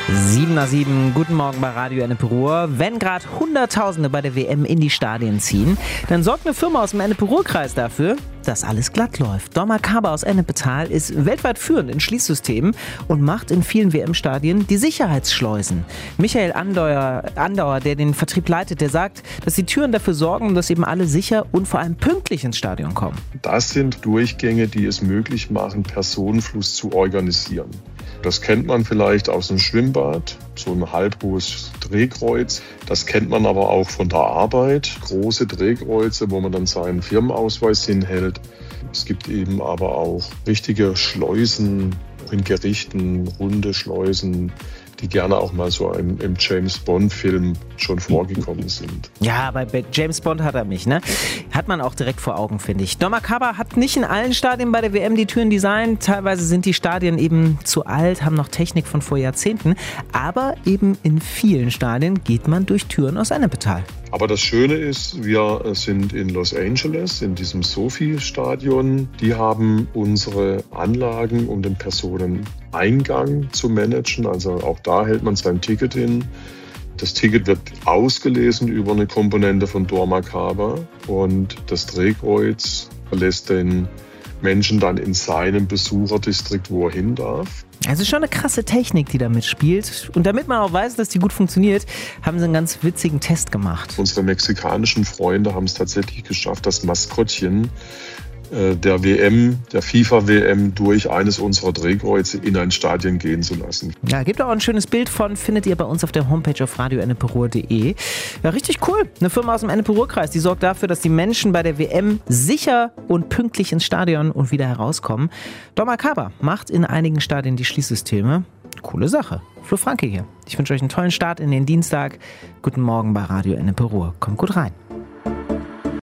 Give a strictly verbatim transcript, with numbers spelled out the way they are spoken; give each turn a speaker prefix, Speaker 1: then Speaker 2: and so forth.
Speaker 1: sieben nach sieben, guten Morgen bei Radio Ennepe Ruhr. Wenn gerade Hunderttausende bei der W M in die Stadien ziehen, dann sorgt eine Firma aus dem Ennepe Ruhr-Kreis dafür, dass alles glatt läuft. dormakaba aus Ennepetal ist weltweit führend in Schließsystemen und macht in vielen W M-Stadien die Sicherheitsschleusen. Michael Andauer, Andauer, der den Vertrieb leitet, der sagt, dass die Türen dafür sorgen, dass eben alle sicher und vor allem pünktlich ins Stadion kommen.
Speaker 2: Das sind Durchgänge, die es möglich machen, Personenfluss zu organisieren. Das kennt man vielleicht aus dem Schwimmbad, so ein halbhohes Drehkreuz. Das kennt man aber auch von der Arbeit, große Drehkreuze, wo man dann seinen Firmenausweis hinhält. Es gibt eben aber auch richtige Schleusen in Gerichten, runde Schleusen, die gerne auch mal so im, im James-Bond-Film schon vorgekommen sind.
Speaker 1: Ja, bei, bei James Bond hat er mich, ne? Hat man auch direkt vor Augen, finde ich. dormakaba hat nicht in allen Stadien bei der W M die Türen designt. Teilweise sind die Stadien eben zu alt, haben noch Technik von vor Jahrzehnten. Aber eben in vielen Stadien geht man durch Türen aus Ennepetal.
Speaker 2: Aber das Schöne ist, wir sind in Los Angeles, in diesem SoFi-Stadion. Die haben unsere Anlagen, um den Personeneingang zu managen. Also auch da hält man sein Ticket hin. Das Ticket wird ausgelesen über eine Komponente von dormakaba und das Drehkreuz verlässt den Menschen dann in seinem Besucherdistrikt, wo er hin darf.
Speaker 1: Also schon eine krasse Technik, die da mitspielt. Und damit man auch weiß, dass die gut funktioniert, haben sie einen ganz witzigen Test gemacht.
Speaker 2: Unsere mexikanischen Freunde haben es tatsächlich geschafft, das Maskottchen der W M, der FIFA-W M, durch eines unserer Drehkreuze in ein Stadion gehen zu lassen.
Speaker 1: Ja, gibt auch ein schönes Bild von, findet ihr bei uns auf der Homepage auf radio ennepe ruhr punkt de. Ja, richtig cool. Eine Firma aus dem Ennepe Ruhr-Kreis, die sorgt dafür, dass die Menschen bei der W M sicher und pünktlich ins Stadion und wieder herauskommen. dormakaba macht in einigen Stadien die Schließsysteme. Coole Sache. Flo Franke hier. Ich wünsche euch einen tollen Start in den Dienstag. Guten Morgen bei Radio Ennepe Ruhr. Kommt gut rein.